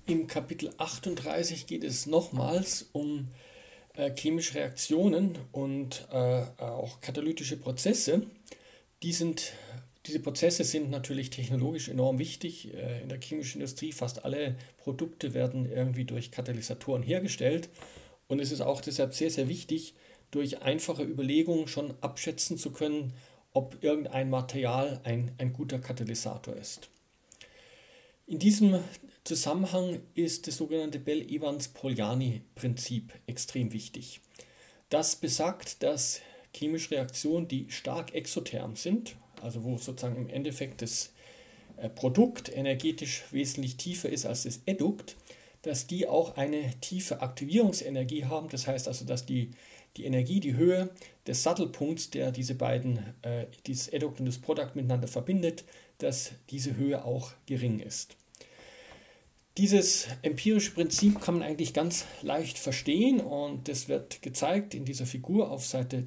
Im Kapitel 38 geht es nochmals um chemische Reaktionen und auch katalytische Prozesse. Diese Prozesse sind natürlich technologisch enorm wichtig. In der chemischen Industrie fast alle Produkte werden irgendwie durch Katalysatoren hergestellt. Und es ist auch deshalb sehr, sehr wichtig, durch einfache Überlegungen schon abschätzen zu können, ob irgendein Material ein guter Katalysator ist. In diesem Zusammenhang ist das sogenannte Bell-Evans-Poljani-Prinzip extrem wichtig. Das besagt, dass chemische Reaktionen, die stark exotherm sind, also wo sozusagen im Endeffekt das Produkt energetisch wesentlich tiefer ist als das Edukt, dass die auch eine tiefe Aktivierungsenergie haben. Das heißt also, dass die Energie, die Höhe des Sattelpunkts, der dieses Edukt und das Produkt miteinander verbindet, dass diese Höhe auch gering ist. Dieses empirische Prinzip kann man eigentlich ganz leicht verstehen und das wird gezeigt in dieser Figur auf Seite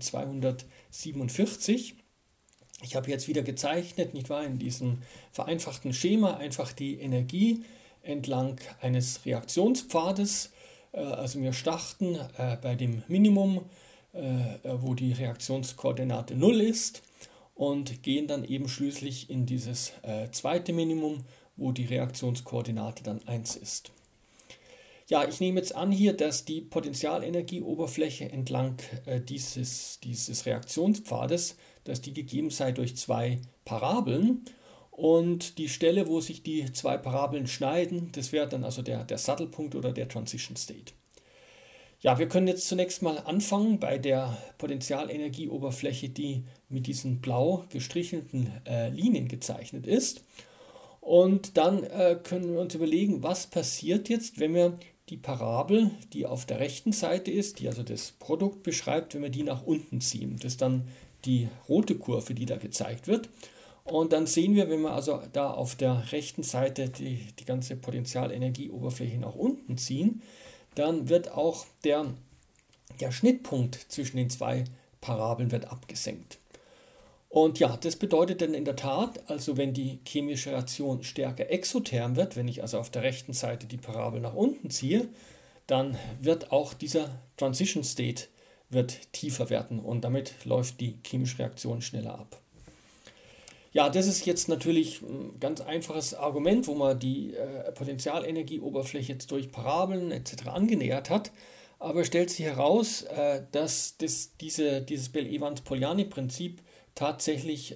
247. Ich habe jetzt wieder gezeichnet, nicht wahr, in diesem vereinfachten Schema einfach die Energie entlang eines Reaktionspfades. Also wir starten bei dem Minimum, wo die Reaktionskoordinate 0 ist und gehen dann eben schließlich in dieses zweite Minimum, wo die Reaktionskoordinate dann 1 ist. Ja, ich nehme jetzt an hier, dass die Potentialenergieoberfläche entlang dieses Reaktionspfades, dass die gegeben sei durch zwei Parabeln. Und die Stelle, wo sich die zwei Parabeln schneiden, das wäre dann also der Sattelpunkt oder der Transition State. Ja, wir können jetzt zunächst mal anfangen bei der Potentialenergieoberfläche, die mit diesen blau gestrichelten Linien gezeichnet ist. Und dann können wir uns überlegen, was passiert jetzt, wenn wir die Parabel, die auf der rechten Seite ist, die also das Produkt beschreibt, wenn wir die nach unten ziehen. Das ist dann die rote Kurve, die da gezeigt wird. Und dann sehen wir, wenn wir also da auf der rechten Seite die ganze Potentialenergieoberfläche nach unten ziehen, dann wird auch der Schnittpunkt zwischen den zwei Parabeln wird abgesenkt. Und ja, das bedeutet dann in der Tat, also wenn die chemische Reaktion stärker exotherm wird, wenn ich also auf der rechten Seite die Parabel nach unten ziehe, dann wird auch dieser Transition State wird tiefer werden und damit läuft die chemische Reaktion schneller ab. Ja, das ist jetzt natürlich ein ganz einfaches Argument, wo man die Potentialenergieoberfläche jetzt durch Parabeln etc. angenähert hat. Aber stellt sich heraus, dass dieses Bell-Evans-Poljani-Prinzip tatsächlich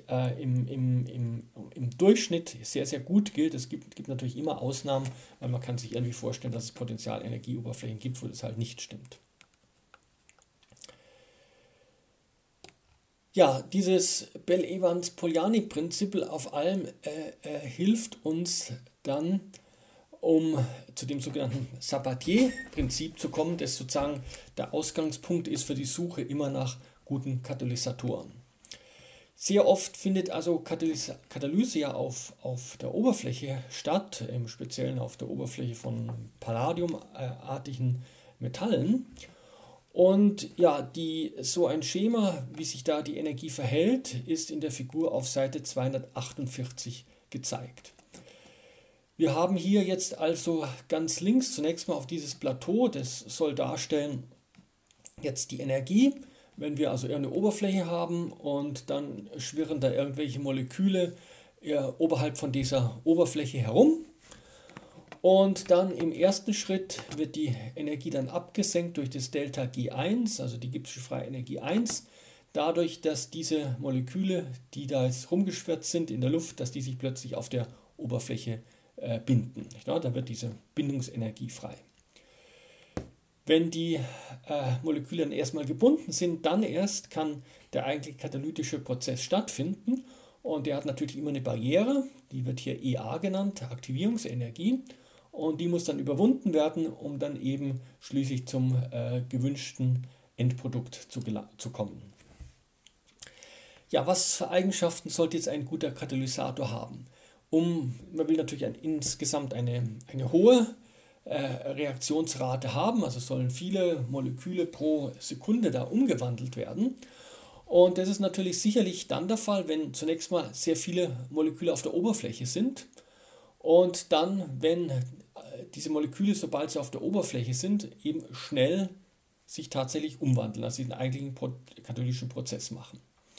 im Durchschnitt sehr, sehr gut gilt. Es gibt natürlich immer Ausnahmen, weil man kann sich irgendwie vorstellen, dass es Potentialenergieoberflächen gibt, wo das halt nicht stimmt. Ja, dieses Bell-Evans-Poljani-Prinzip auf allem hilft uns dann, um zu dem sogenannten Sabatier-Prinzip zu kommen, das sozusagen der Ausgangspunkt ist für die Suche immer nach guten Katalysatoren. Sehr oft findet also Katalyse ja auf der Oberfläche statt, im Speziellen auf der Oberfläche von palladiumartigen Metallen. Und ja, so ein Schema, wie sich da die Energie verhält, ist in der Figur auf Seite 248 gezeigt. Wir haben hier jetzt also ganz links zunächst mal auf dieses Plateau, das soll darstellen jetzt die Energie. Wenn wir also irgendeine Oberfläche haben und dann schwirren da irgendwelche Moleküle oberhalb von dieser Oberfläche herum. Und dann im ersten Schritt wird die Energie dann abgesenkt durch das Delta G1, also die Gibbsche freie Energie 1, dadurch, dass diese Moleküle, die da jetzt rumgeschwirrt sind in der Luft, dass die sich plötzlich auf der Oberfläche binden. Da wird diese Bindungsenergie frei. Wenn die Moleküle dann erstmal gebunden sind, dann erst kann der eigentliche katalytische Prozess stattfinden. Und der hat natürlich immer eine Barriere, die wird hier EA genannt, Aktivierungsenergie. Und die muss dann überwunden werden, um dann eben schließlich zum gewünschten Endprodukt zu kommen. Ja, was für Eigenschaften sollte jetzt ein guter Katalysator haben? Man will natürlich insgesamt eine hohe Reaktionsrate haben, also sollen viele Moleküle pro Sekunde da umgewandelt werden. Und das ist natürlich sicherlich dann der Fall, wenn zunächst mal sehr viele Moleküle auf der Oberfläche sind und dann, wenn diese Moleküle, sobald sie auf der Oberfläche sind, eben schnell sich tatsächlich umwandeln, also den eigentlichen katalytischen Prozess machen.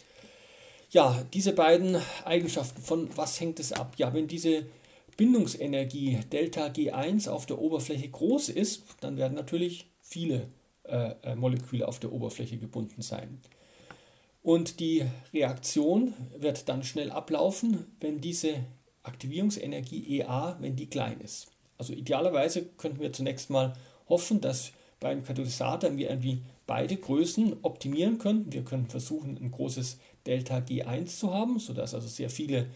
Ja, diese beiden Eigenschaften, von was hängt es ab? Ja, wenn diese Bindungsenergie Delta G1 auf der Oberfläche groß ist, dann werden natürlich viele Moleküle auf der Oberfläche gebunden sein. Und die Reaktion wird dann schnell ablaufen, wenn diese Aktivierungsenergie EA, wenn die klein ist. Also idealerweise könnten wir zunächst mal hoffen, dass beim Katalysator wir irgendwie beide Größen optimieren können. Wir können versuchen, ein großes Delta G1 zu haben, sodass also sehr viele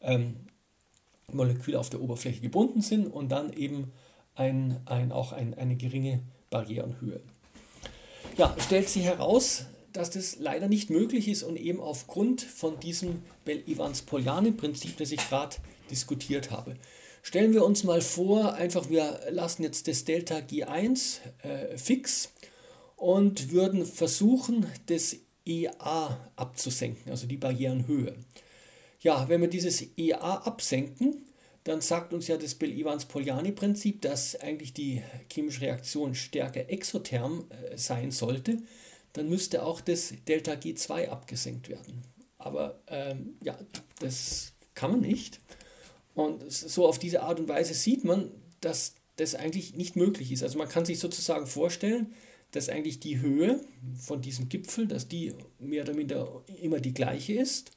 Moleküle auf der Oberfläche gebunden sind und dann eben auch eine geringe Barrierenhöhe. Ja, es stellt sich heraus, dass das leider nicht möglich ist und eben aufgrund von diesem Bell-Evans-Poljani-Prinzip, das ich gerade diskutiert habe. Stellen wir uns mal vor, einfach wir lassen jetzt das Delta G1 fix und würden versuchen, das EA abzusenken, also die Barrierenhöhe. Ja, wenn wir dieses EA absenken, dann sagt uns ja das Bell-Evans-Poljani-Prinzip, dass eigentlich die chemische Reaktion stärker exotherm sein sollte. Dann müsste auch das Delta G2 abgesenkt werden. Aber ja, das kann man nicht. Und so auf diese Art und Weise sieht man, dass das eigentlich nicht möglich ist. Also man kann sich sozusagen vorstellen, dass eigentlich die Höhe von diesem Gipfel, dass die mehr oder minder immer die gleiche ist.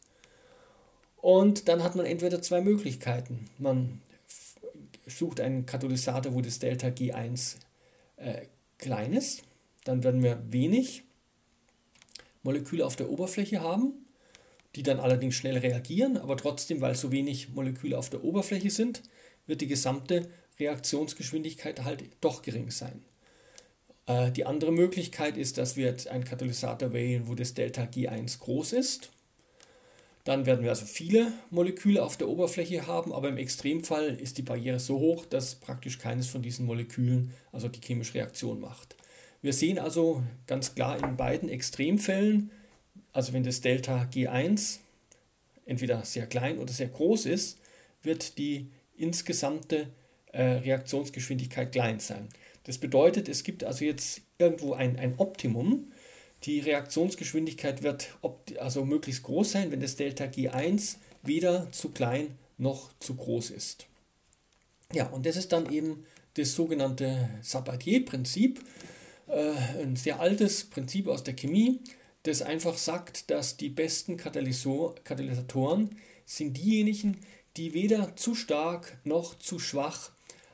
Und dann hat man entweder zwei Möglichkeiten. Man sucht einen Katalysator, wo das Delta G1 klein ist. Dann werden wir wenig Moleküle auf der Oberfläche haben, die dann allerdings schnell reagieren, aber trotzdem, weil so wenig Moleküle auf der Oberfläche sind, wird die gesamte Reaktionsgeschwindigkeit halt doch gering sein. Die andere Möglichkeit ist, dass wir jetzt einen Katalysator wählen, wo das Delta G1 groß ist. Dann werden wir also viele Moleküle auf der Oberfläche haben, aber im Extremfall ist die Barriere so hoch, dass praktisch keines von diesen Molekülen also die chemische Reaktion macht. Wir sehen also ganz klar in beiden Extremfällen, also wenn das Delta G1 entweder sehr klein oder sehr groß ist, wird die insgesamte Reaktionsgeschwindigkeit klein sein. Das bedeutet, es gibt also jetzt irgendwo ein Optimum. Die Reaktionsgeschwindigkeit wird also möglichst groß sein, wenn das Delta G1 weder zu klein noch zu groß ist. Ja, und das ist dann eben das sogenannte Sabatier-Prinzip, ein sehr altes Prinzip aus der Chemie, das einfach sagt, dass die besten Katalysatoren sind diejenigen, die weder zu stark noch zu schwach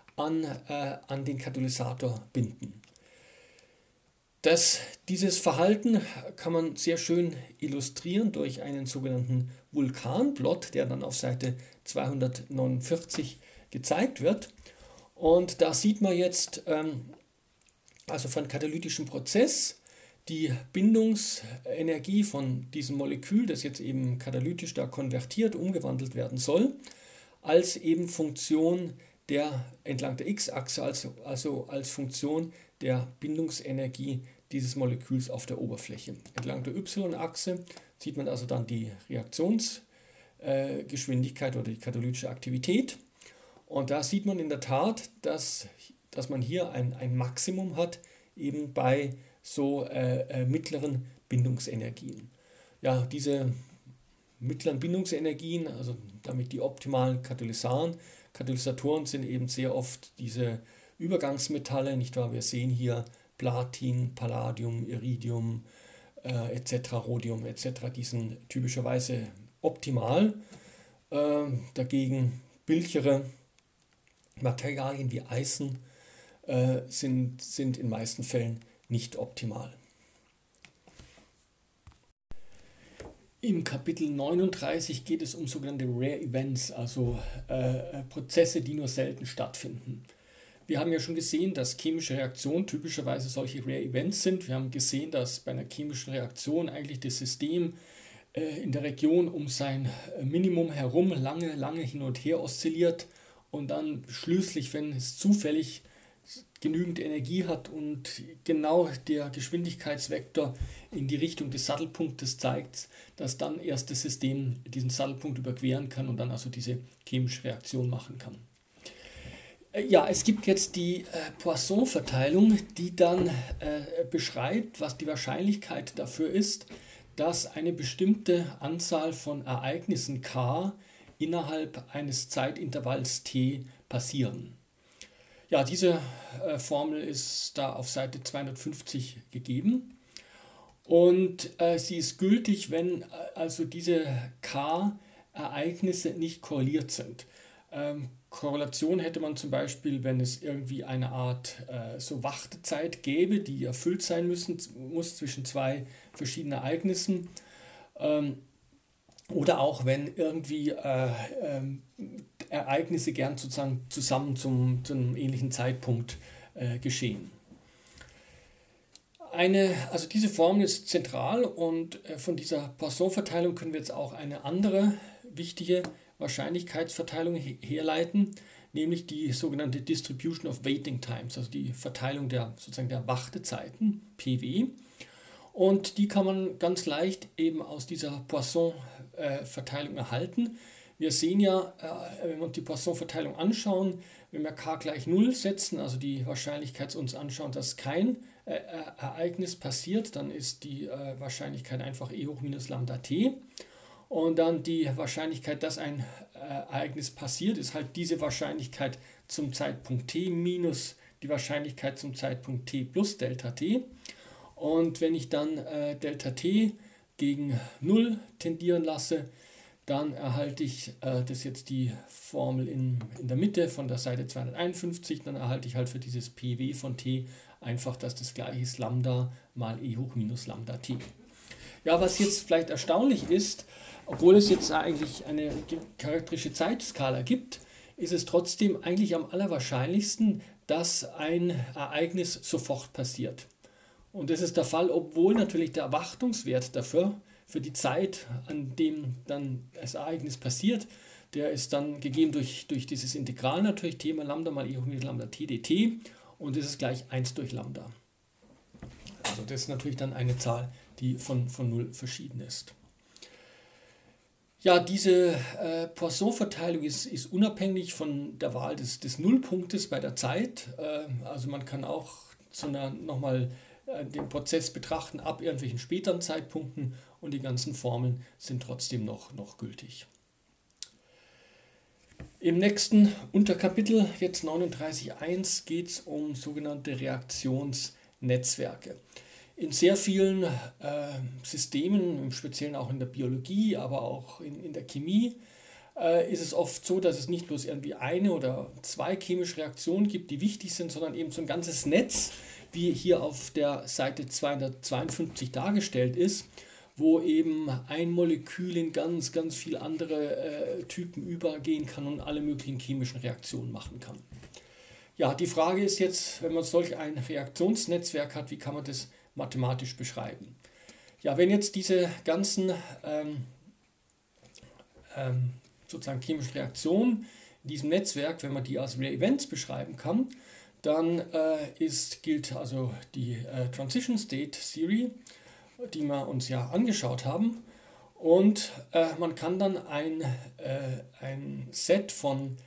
an den Katalysator binden. Dieses Verhalten kann man sehr schön illustrieren durch einen sogenannten Vulkanplot, der dann auf Seite 249 gezeigt wird. Und da sieht man jetzt also von katalytischem Prozess die Bindungsenergie von diesem Molekül, das jetzt eben katalytisch da konvertiert, umgewandelt werden soll, als eben Funktion entlang der X-Achse, also als Funktion der Bindungsenergie dieses Moleküls auf der Oberfläche. Entlang der Y-Achse sieht man also dann die Reaktionsgeschwindigkeit oder die katalytische Aktivität. Und da sieht man in der Tat, dass man hier ein Maximum hat, eben bei so mittleren Bindungsenergien. Ja, diese mittleren Bindungsenergien, also damit die optimalen Katalysatoren sind eben sehr oft diese Übergangsmetalle, nicht wahr? Wir sehen hier Platin, Palladium, Iridium etc., Rhodium etc., die sind typischerweise optimal. Dagegen billigere Materialien wie Eisen sind in den meisten Fällen nicht optimal. Im Kapitel 39 geht es um sogenannte Rare Events, also Prozesse, die nur selten stattfinden. Wir haben ja schon gesehen, dass chemische Reaktionen typischerweise solche Rare Events sind. Wir haben gesehen, dass bei einer chemischen Reaktion eigentlich das System in der Region um sein Minimum herum lange hin und her oszilliert und dann schließlich, wenn es zufällig genügend Energie hat und genau der Geschwindigkeitsvektor in die Richtung des Sattelpunktes zeigt, dass dann erst das System diesen Sattelpunkt überqueren kann und dann also diese chemische Reaktion machen kann. Ja, es gibt jetzt die Poisson-Verteilung, die dann beschreibt, was die Wahrscheinlichkeit dafür ist, dass eine bestimmte Anzahl von Ereignissen K innerhalb eines Zeitintervalls T passieren. Ja, diese Formel ist da auf Seite 250 gegeben und sie ist gültig, wenn also diese K-Ereignisse nicht korreliert sind. Korrelation hätte man zum Beispiel, wenn es irgendwie eine Art so Wartezeit gäbe, die erfüllt sein muss zwischen zwei verschiedenen Ereignissen. Oder auch wenn irgendwie Ereignisse gern sozusagen zusammen zum ähnlichen Zeitpunkt geschehen. Also diese Formel ist zentral und von dieser Poisson-Verteilung können wir jetzt auch eine andere wichtige Wahrscheinlichkeitsverteilung herleiten, nämlich die sogenannte Distribution of Waiting Times, also die Verteilung sozusagen der Wartezeiten, PW. Und die kann man ganz leicht eben aus dieser Poisson-Verteilung erhalten. Wir sehen ja, wenn wir uns die Poisson-Verteilung anschauen, wenn wir k gleich 0 setzen, also die Wahrscheinlichkeit uns anschauen, dass kein Ereignis passiert, dann ist die Wahrscheinlichkeit einfach e hoch minus Lambda t. Und dann die Wahrscheinlichkeit, dass ein Ereignis passiert, ist halt diese Wahrscheinlichkeit zum Zeitpunkt t minus die Wahrscheinlichkeit zum Zeitpunkt t plus Delta t. Und wenn ich dann Delta t gegen 0 tendieren lasse, dann erhalte ich, das ist jetzt die Formel in der Mitte von der Seite 251, dann erhalte ich halt für dieses PW von t einfach, dass das gleiche ist Lambda mal e hoch minus Lambda t. Ja, was jetzt vielleicht erstaunlich ist, obwohl es jetzt eigentlich eine charakteristische Zeitskala gibt, ist es trotzdem eigentlich am allerwahrscheinlichsten, dass ein Ereignis sofort passiert. Und das ist der Fall, obwohl natürlich der Erwartungswert dafür, für die Zeit, an dem dann das Ereignis passiert, der ist dann gegeben durch dieses Integral natürlich, t mal Lambda mal e hoch minus Lambda t dt, und das ist gleich 1 durch Lambda. Also das ist natürlich dann eine Zahl, die von 0 verschieden ist. Ja, diese Poisson-Verteilung ist unabhängig von der Wahl des Nullpunktes bei der Zeit. Also man kann auch nochmal den Prozess betrachten ab irgendwelchen späteren Zeitpunkten und die ganzen Formeln sind trotzdem noch gültig. Im nächsten Unterkapitel, jetzt 39.1, geht es um sogenannte Reaktionsnetzwerke. In sehr vielen Systemen, im Speziellen auch in der Biologie, aber auch in der Chemie, ist es oft so, dass es nicht bloß irgendwie eine oder zwei chemische Reaktionen gibt, die wichtig sind, sondern eben so ein ganzes Netz, wie hier auf der Seite 252 dargestellt ist, wo eben ein Molekül in ganz viele andere Typen übergehen kann und alle möglichen chemischen Reaktionen machen kann. Ja, die Frage ist jetzt, wenn man solch ein Reaktionsnetzwerk hat, wie kann man das mathematisch beschreiben? Ja, wenn jetzt diese ganzen sozusagen chemischen Reaktionen in diesem Netzwerk, wenn man die als Rare Events beschreiben kann, dann gilt also die Transition State Theory, die wir uns ja angeschaut haben, und man kann dann ein Set von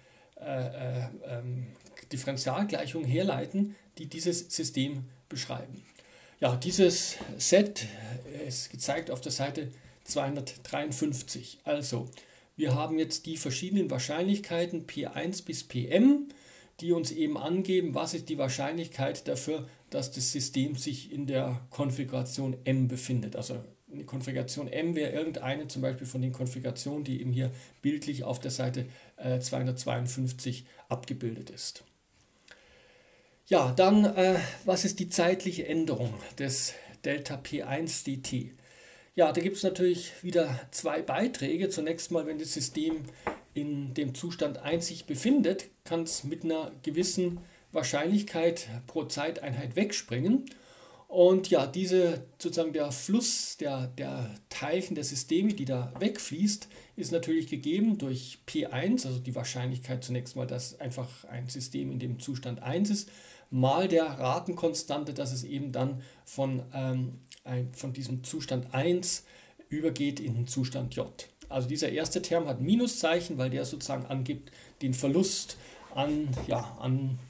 Differentialgleichungen herleiten, die dieses System beschreiben. Ja, dieses Set ist gezeigt auf der Seite 253. Also, wir haben jetzt die verschiedenen Wahrscheinlichkeiten P1 bis Pm, die uns eben angeben, was ist die Wahrscheinlichkeit dafür, dass das System sich in der Konfiguration M befindet. Also eine Konfiguration M wäre irgendeine zum Beispiel von den Konfigurationen, die eben hier bildlich auf der Seite 252 abgebildet ist. Ja, dann, was ist die zeitliche Änderung des Delta P1 dt? Ja, da gibt es natürlich wieder zwei Beiträge. Zunächst mal, wenn das System in dem Zustand 1 sich befindet, kann es mit einer gewissen Wahrscheinlichkeit pro Zeiteinheit wegspringen. Und ja, sozusagen der Fluss der Teilchen der Systeme, die da wegfließt, ist natürlich gegeben durch P1, also die Wahrscheinlichkeit zunächst mal, dass einfach ein System in dem Zustand 1 ist, mal der Ratenkonstante, dass es eben dann von diesem Zustand 1 übergeht in den Zustand J. Also dieser erste Term hat Minuszeichen, weil der sozusagen angibt den Verlust an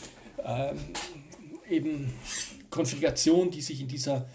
eben Konfigurationen, die sich in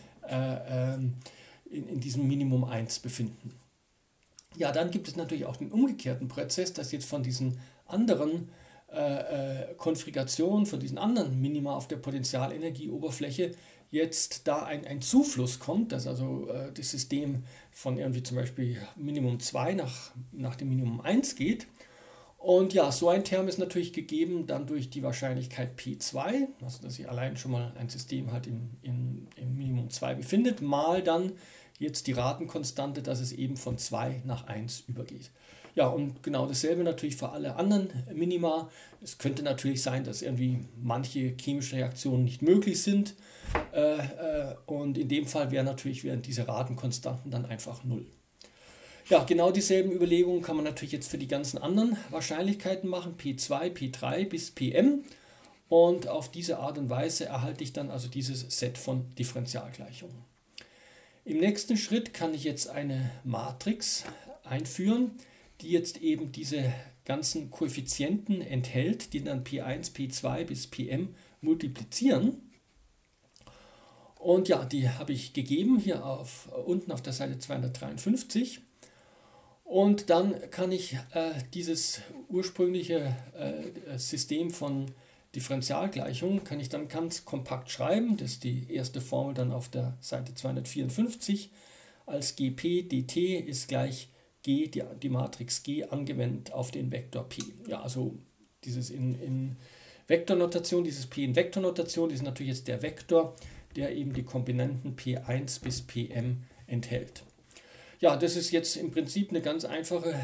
diesem Minimum 1 befinden. Ja, dann gibt es natürlich auch den umgekehrten Prozess, dass jetzt von diesen anderen Konfigurationen, von diesen anderen Minima auf der Potentialenergieoberfläche jetzt da ein Zufluss kommt, dass also das System von irgendwie zum Beispiel Minimum 2 nach dem Minimum 1 geht. Und ja, so ein Term ist natürlich gegeben dann durch die Wahrscheinlichkeit P2, also dass sich allein schon mal ein System halt im Minimum 2 befindet, mal dann jetzt die Ratenkonstante, dass es eben von 2 nach 1 übergeht. Ja, und genau dasselbe natürlich für alle anderen Minima. Es könnte natürlich sein, dass irgendwie manche chemische Reaktionen nicht möglich sind. Und in dem Fall wären diese Ratenkonstanten dann einfach 0. Ja, genau dieselben Überlegungen kann man natürlich jetzt für die ganzen anderen Wahrscheinlichkeiten machen, P2, P3 bis Pm. Und auf diese Art und Weise erhalte ich dann also dieses Set von Differentialgleichungen. Im nächsten Schritt kann ich jetzt eine Matrix einführen, die jetzt eben diese ganzen Koeffizienten enthält, die dann P1, P2 bis Pm multiplizieren. Und ja, die habe ich gegeben hier unten auf der Seite 253. Und dann kann ich dieses ursprüngliche System von Differentialgleichungen kann ich dann ganz kompakt schreiben. Das ist die erste Formel dann auf der Seite 254 als Gp dt ist gleich G, die Matrix G angewendet auf den Vektor P. Ja, also dieses in Vektornotation, dieses P in Vektornotation ist natürlich jetzt der Vektor, der eben die Komponenten P1 bis Pm enthält. Ja, das ist jetzt im Prinzip eine ganz einfache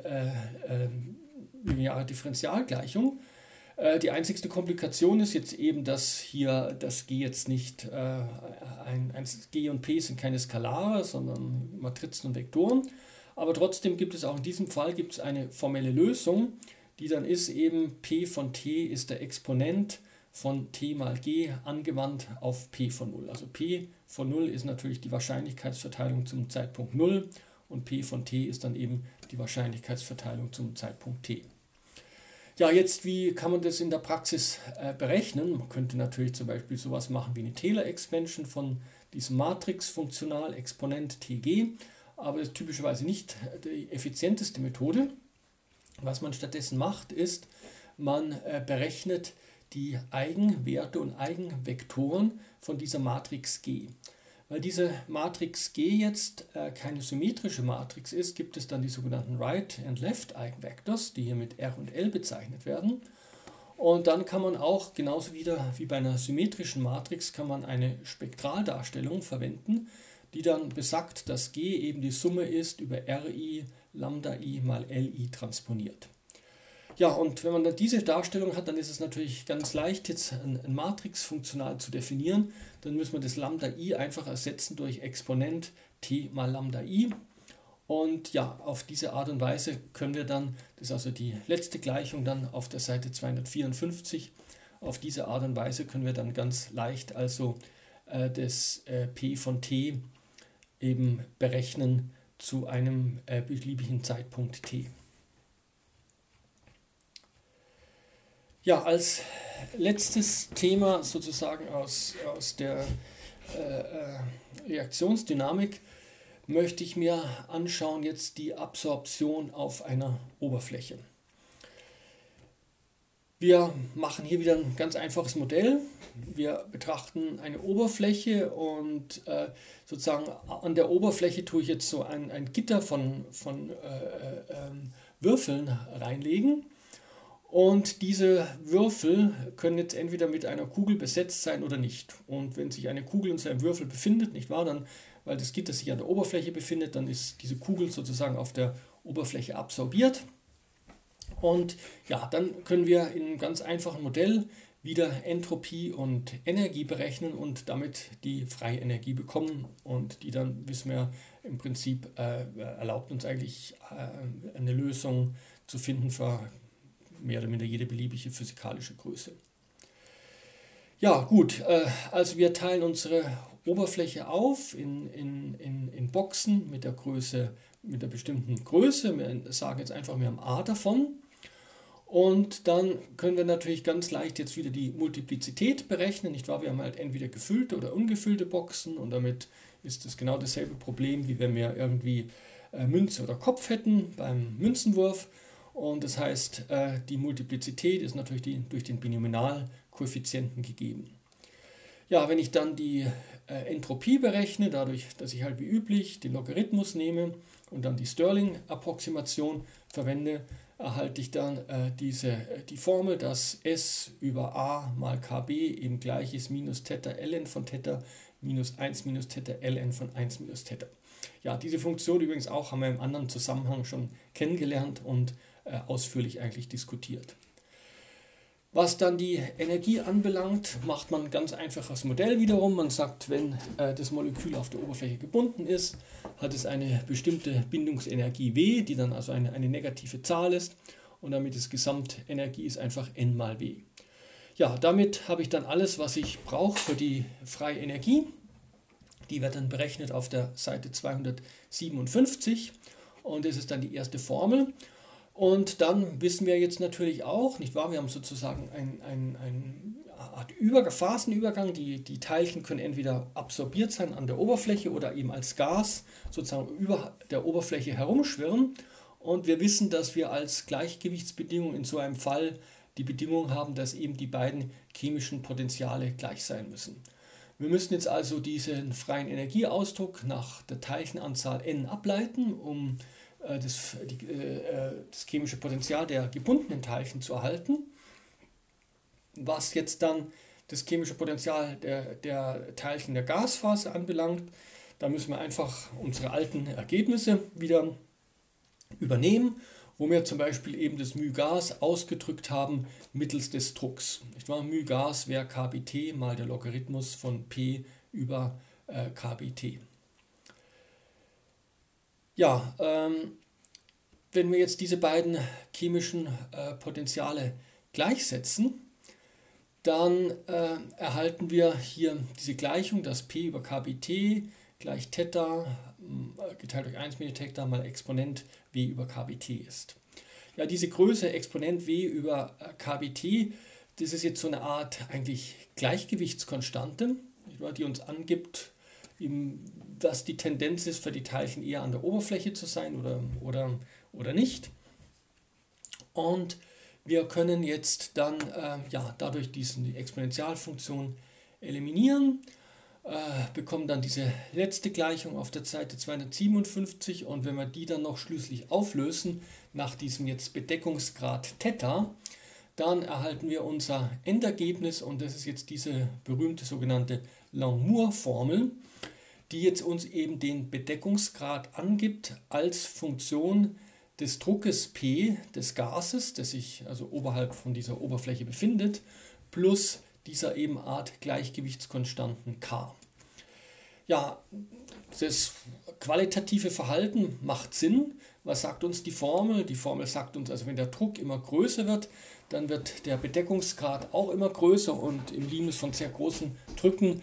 lineare Differentialgleichung. Die einzigste Komplikation ist jetzt eben, dass hier das G jetzt nicht, G und P sind keine Skalare, sondern Matrizen und Vektoren. Aber trotzdem gibt es auch in diesem Fall eine formelle Lösung, die dann ist eben P von T ist der Exponent von T mal G angewandt auf P von 0. Also P von 0 ist natürlich die Wahrscheinlichkeitsverteilung zum Zeitpunkt 0 und P von T ist dann eben die Wahrscheinlichkeitsverteilung zum Zeitpunkt T. Ja, jetzt wie kann man das in der Praxis berechnen? Man könnte natürlich zum Beispiel sowas machen wie eine Taylor-Expansion von diesem Matrix-Funktional Exponent Tg, aber das ist typischerweise nicht die effizienteste Methode. Was man stattdessen macht, ist, man berechnet die Eigenwerte und Eigenvektoren von dieser Matrix G. Weil diese Matrix G jetzt keine symmetrische Matrix ist, gibt es dann die sogenannten Right- and Left-Eigenvectors, die hier mit R und L bezeichnet werden. Und dann kann man auch, genauso wieder wie bei einer symmetrischen Matrix, kann man eine Spektraldarstellung verwenden, die dann besagt, dass G eben die Summe ist über Ri Lambda I mal Li transponiert. Ja, und wenn man dann diese Darstellung hat, dann ist es natürlich ganz leicht, jetzt ein Matrix-funktional zu definieren. Dann müssen wir das Lambda I einfach ersetzen durch Exponent T mal Lambda I. Und ja, auf diese Art und Weise können wir dann, das ist also die letzte Gleichung dann auf der Seite 254, auf diese Art und Weise können wir dann ganz leicht also das P von T eben berechnen zu einem beliebigen Zeitpunkt T. Ja, als letztes Thema sozusagen aus der Reaktionsdynamik möchte ich mir anschauen jetzt die Absorption auf einer Oberfläche. Wir machen hier wieder ein ganz einfaches Modell. Wir betrachten eine Oberfläche und sozusagen an der Oberfläche tue ich jetzt so ein Gitter von Würfeln reinlegen. Und diese Würfel können jetzt entweder mit einer Kugel besetzt sein oder nicht. Und wenn sich eine Kugel in so einem Würfel befindet, nicht wahr, dann, weil das Gitter sich an der Oberfläche befindet, dann ist diese Kugel sozusagen auf der Oberfläche absorbiert. Und ja, dann können wir in einem ganz einfachen Modell wieder Entropie und Energie berechnen und damit die freie Energie bekommen. Und die dann, wissen wir, im Prinzip erlaubt uns eigentlich eine Lösung zu finden für mehr oder minder jede beliebige physikalische Größe. Ja, gut, also wir teilen unsere Oberfläche auf in Boxen mit der bestimmten Größe. Wir sagen jetzt einfach, wir haben A davon. Und dann können wir natürlich ganz leicht jetzt wieder die Multiplizität berechnen, nicht wahr? Wir haben halt entweder gefüllte oder ungefüllte Boxen und damit ist es genau dasselbe Problem, wie wenn wir irgendwie Münze oder Kopf hätten beim Münzenwurf. Und das heißt, die Multiplizität ist natürlich durch den Binomialkoeffizienten gegeben. Ja, wenn ich dann die Entropie berechne, dadurch, dass ich halt wie üblich den Logarithmus nehme und dann die Stirling-Approximation verwende, erhalte ich dann die Formel, dass S über A mal KB eben gleich ist minus Theta ln von Theta minus 1 minus Theta ln von 1 minus Theta. Ja, diese Funktion übrigens auch haben wir im anderen Zusammenhang schon kennengelernt und ausführlich eigentlich diskutiert. Was dann die Energie anbelangt, macht man ein ganz einfaches Modell wiederum. Man sagt, wenn das Molekül auf der Oberfläche gebunden ist, hat es eine bestimmte Bindungsenergie W, die dann also eine negative Zahl ist. Und damit ist Gesamtenergie ist einfach N mal W. Ja, damit habe ich dann alles, was ich brauche für die freie Energie. Die wird dann berechnet auf der Seite 257. Und das ist dann die erste Formel. Und dann wissen wir jetzt natürlich auch, nicht wahr, wir haben sozusagen eine Art Phasenübergang, die Teilchen können entweder absorbiert sein an der Oberfläche oder eben als Gas sozusagen über der Oberfläche herumschwirren. Und wir wissen, dass wir als Gleichgewichtsbedingung in so einem Fall die Bedingung haben, dass eben die beiden chemischen Potenziale gleich sein müssen. Wir müssen jetzt also diesen freien Energieausdruck nach der Teilchenanzahl n ableiten, um das chemische Potenzial der gebundenen Teilchen zu erhalten. Was jetzt dann das chemische Potenzial der Teilchen der Gasphase anbelangt, da müssen wir einfach unsere alten Ergebnisse wieder übernehmen, wo wir zum Beispiel eben das μ-Gas ausgedrückt haben mittels des Drucks. μ-Gas wäre kBt mal der Logarithmus von P über kBt. Ja, wenn wir jetzt diese beiden chemischen Potenziale gleichsetzen, dann erhalten wir hier diese Gleichung, dass P über kBt gleich Theta geteilt durch 1 minus Theta mal Exponent W über kBt ist. Ja, diese Größe Exponent W über kBt, das ist jetzt so eine Art eigentlich Gleichgewichtskonstante, die uns angibt, dass die Tendenz ist, für die Teilchen eher an der Oberfläche zu sein oder nicht. Und wir können jetzt dann dadurch die Exponentialfunktion eliminieren, bekommen dann diese letzte Gleichung auf der Seite 257 und wenn wir die dann noch schließlich auflösen, nach diesem jetzt Bedeckungsgrad Theta, dann erhalten wir unser Endergebnis und das ist jetzt diese berühmte sogenannte Langmuir-Formel, die jetzt uns eben den Bedeckungsgrad angibt als Funktion des Druckes P des Gases, das sich also oberhalb von dieser Oberfläche befindet, plus dieser eben Art Gleichgewichtskonstanten K. Ja, das qualitative Verhalten macht Sinn. Was sagt uns die Formel? Die Formel sagt uns, also wenn der Druck immer größer wird, dann wird der Bedeckungsgrad auch immer größer und im Limes von sehr großen Drücken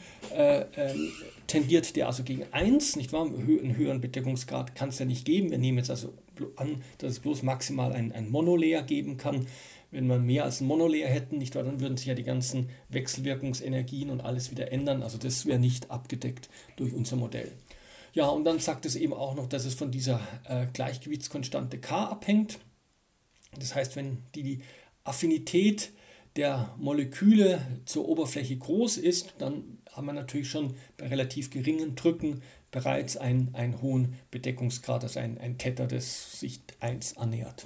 tendiert der also gegen 1, nicht wahr? Einen höheren Bedeckungsgrad kann es ja nicht geben. Wir nehmen jetzt also an, dass es bloß maximal ein Monolayer geben kann. Wenn wir mehr als ein Monolayer hätten, nicht wahr, dann würden sich ja die ganzen Wechselwirkungsenergien und alles wieder ändern. Also das wäre nicht abgedeckt durch unser Modell. Ja, und dann sagt es eben auch noch, dass es von dieser Gleichgewichtskonstante K abhängt. Das heißt, wenn die Affinität der Moleküle zur Oberfläche groß ist, dann haben wir natürlich schon bei relativ geringen Drücken bereits einen hohen Bedeckungsgrad, also ein Theta, das sich 1 annähert.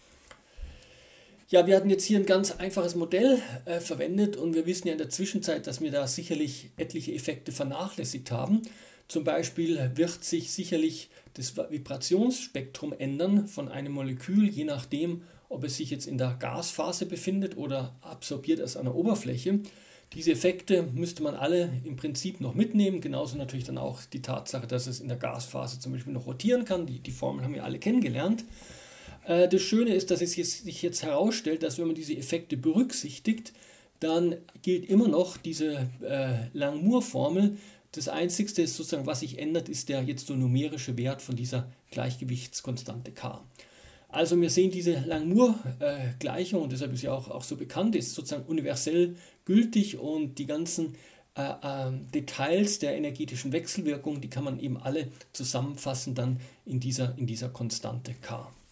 Ja, wir hatten jetzt hier ein ganz einfaches Modell verwendet und wir wissen ja in der Zwischenzeit, dass wir da sicherlich etliche Effekte vernachlässigt haben. Zum Beispiel wird sich sicherlich das Vibrationsspektrum ändern von einem Molekül, je nachdem, ob es sich jetzt in der Gasphase befindet oder absorbiert es an der Oberfläche. Diese Effekte müsste man alle im Prinzip noch mitnehmen, genauso natürlich dann auch die Tatsache, dass es in der Gasphase zum Beispiel noch rotieren kann. Die Formeln haben wir alle kennengelernt. Das Schöne ist, dass es sich jetzt herausstellt, dass wenn man diese Effekte berücksichtigt, dann gilt immer noch diese Langmuir-Formel. Das Einzige, sozusagen, was sich ändert, ist der jetzt so numerische Wert von dieser Gleichgewichtskonstante K. Also wir sehen diese Langmuir-Gleichung, und deshalb ist ja auch so bekannt, ist sozusagen universell gültig, und die ganzen Details der energetischen Wechselwirkung, die kann man eben alle zusammenfassen dann in dieser Konstante K.